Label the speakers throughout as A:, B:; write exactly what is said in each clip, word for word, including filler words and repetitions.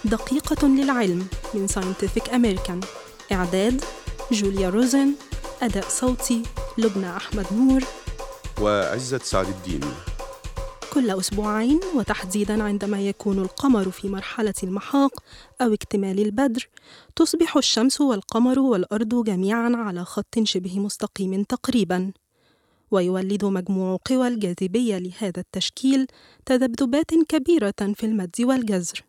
A: دقيقة للعلم من ساينتفك أمريكان. إعداد جوليا روزن. أداء صوتي لبنى أحمد نور
B: وعزت سعد الدين.
A: كل أسبوعين، وتحديداً عندما يكون القمر في مرحلة المحاق أو اكتمال البدر، تصبح الشمس والقمر والأرض جميعاً على خط شبه مستقيم تقريباً، ويولد مجموع قوى الجاذبية لهذا التشكيل تذبذبات كبيرة في المد والجزر.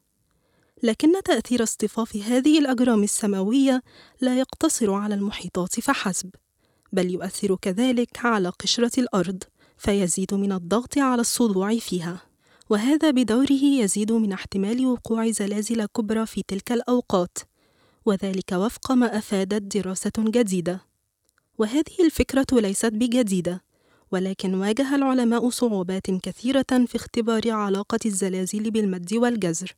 A: لكن تأثير اصطفاف هذه الأجرام السماوية لا يقتصر على المحيطات فحسب، بل يؤثر كذلك على قشرة الأرض، فيزيد من الضغط على الصدوع فيها، وهذا بدوره يزيد من احتمال وقوع زلازل كبرى في تلك الأوقات، وذلك وفق ما أفادت دراسة جديدة. وهذه الفكرة ليست بجديدة، ولكن واجه العلماء صعوبات كثيرة في اختبار علاقة الزلازل بالمد والجزر.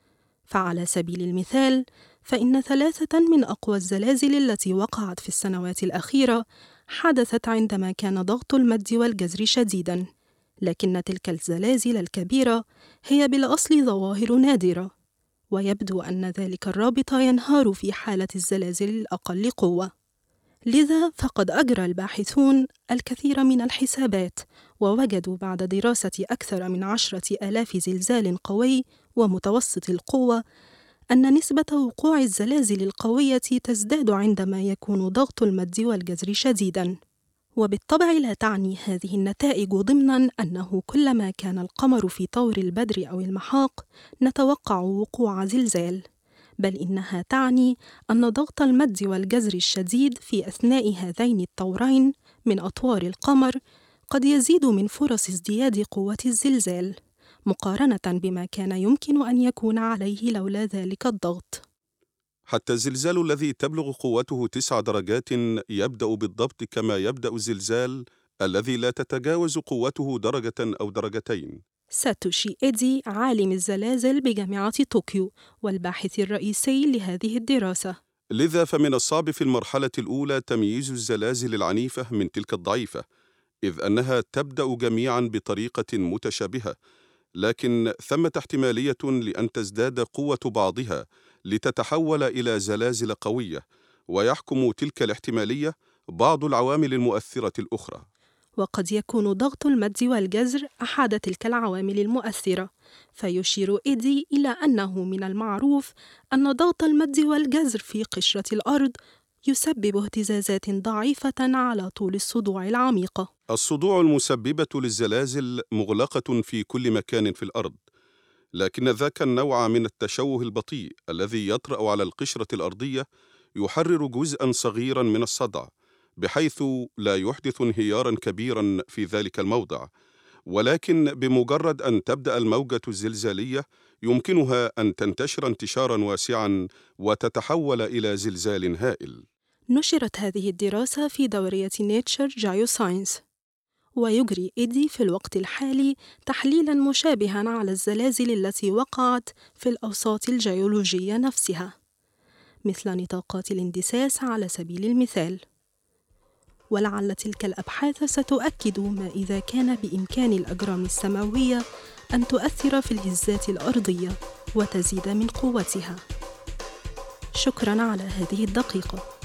A: فعلى سبيل المثال، فإن ثلاثة من أقوى الزلازل التي وقعت في السنوات الأخيرة حدثت عندما كان ضغط المد والجزر شديداً، لكن تلك الزلازل الكبيرة هي بالأصل ظواهر نادرة، ويبدو أن ذلك الرابط ينهار في حالة الزلازل الأقل قوة. لذا فقد أجرى الباحثون الكثير من الحسابات، ووجدوا بعد دراسة أكثر من عشرة آلاف زلزال قوي ومتوسط القوة أن نسبة وقوع الزلازل القوية تزداد عندما يكون ضغط المد والجزر شديداً. وبالطبع لا تعني هذه النتائج ضمناً أنه كلما كان القمر في طور البدر أو المحاق نتوقع وقوع زلزال، بل إنها تعني أن ضغط المد والجزر الشديد في أثناء هذين الطورين من أطوار القمر قد يزيد من فرص ازدياد قوة الزلزال، مقارنة بما كان يمكن أن يكون عليه لولا ذلك الضغط.
B: حتى الزلزال الذي تبلغ قوته تسع درجات يبدأ بالضبط كما يبدأ الزلزال الذي لا تتجاوز قوته درجة أو درجتين.
A: ساتوشي إيدي، عالم الزلازل بجامعة طوكيو والباحث الرئيسي لهذه الدراسة.
B: لذا فمن الصعب في المرحلة الأولى تمييز الزلازل العنيفة من تلك الضعيفة، إذ أنها تبدأ جميعاً بطريقة متشابهة، لكن ثمة احتمالية لأن تزداد قوة بعضها لتتحول إلى زلازل قوية، ويحكم تلك الاحتمالية بعض العوامل المؤثرة الأخرى.
A: وقد يكون ضغط المد والجزر أحد تلك العوامل المؤثرة، فيشير إيدي إلى أنه من المعروف أن ضغط المد والجزر في قشرة الأرض يسبب اهتزازات ضعيفة على طول الصدوع العميقة.
B: الصدوع المسببة للزلازل مغلقة في كل مكان في الأرض، لكن ذاك النوع من التشوه البطيء الذي يطرأ على القشرة الأرضية يحرر جزءاً صغيراً من الصدع، بحيث لا يحدث انهياراً كبيراً في ذلك الموضع، ولكن بمجرد أن تبدأ الموجة الزلزالية يمكنها أن تنتشر انتشاراً واسعاً وتتحول إلى زلزال هائل.
A: نشرت هذه الدراسة في دورية نيتشر جيوساينس، ويجري إيدي في الوقت الحالي تحليلاً مشابهاً على الزلازل التي وقعت في الأوساط الجيولوجية نفسها، مثل نطاقات الاندساس على سبيل المثال. ولعل تلك الأبحاث ستؤكد ما إذا كان بإمكان الأجرام السماوية أن تؤثر في الهزات الأرضية وتزيد من قوتها. شكراً على هذه الدقيقة.